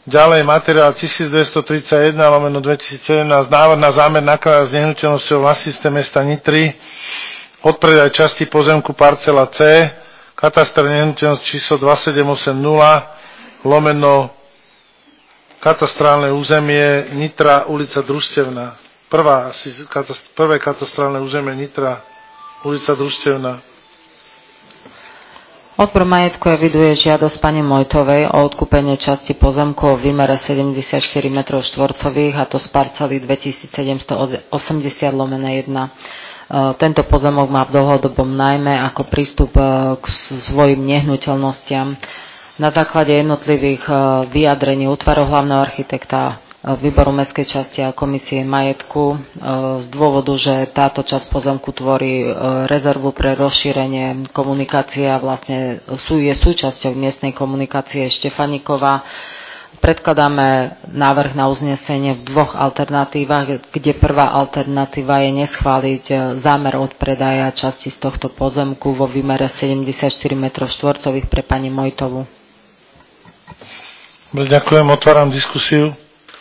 Ďalej materiál 1231/2017 návrh na zámer nakladať s nehnuteľnosťou vlastníctve mesta Nitry, odpredaj časti pozemku parcela C, kataster nehnuteľnosť číslo 2780 lomeno katastrálne územie Nitra, ulica Družstevná. Prvé katastrálne územie Nitra, ulica Družstevná. Odbor majetku eviduje žiadosť pani Mojtovej o odkúpenie časti pozemku o výmere 74 m2, a to z parcely 2780/1. Tento pozemok má v dlhodobom nájme ako prístup k svojim nehnuteľnostiam. Na základe jednotlivých vyjadrení útvaru hlavného architekta, výboru mestskej časti a komisie majetku z dôvodu, že táto časť pozemku tvorí rezervu pre rozšírenie komunikácie a vlastne je súčasťou miestnej komunikácie Štefanikova. Predkladáme návrh na uznesenie v dvoch alternatívach, kde prvá alternatíva je neschváliť zámer odpredaja časti z tohto pozemku vo výmere 74 m2 pre pani Mojtovu. Ďakujem, otváram diskusiu.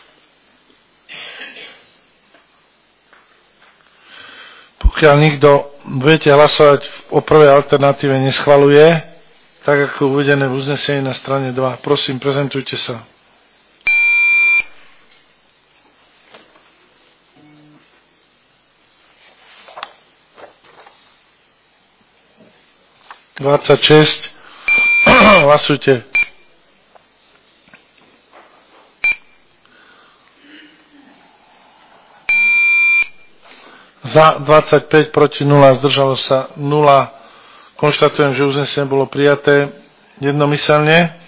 Pokiaľ nikto budete hlasovať o prvej alternatíve neschvaľuje, tak ako uvedené v uznesení na strane 2. Prosím, prezentujte sa. Hlasujte. Za 25, proti 0, zdržalo sa 0. Konštatujem, že uznesenie bolo prijaté jednomyselne.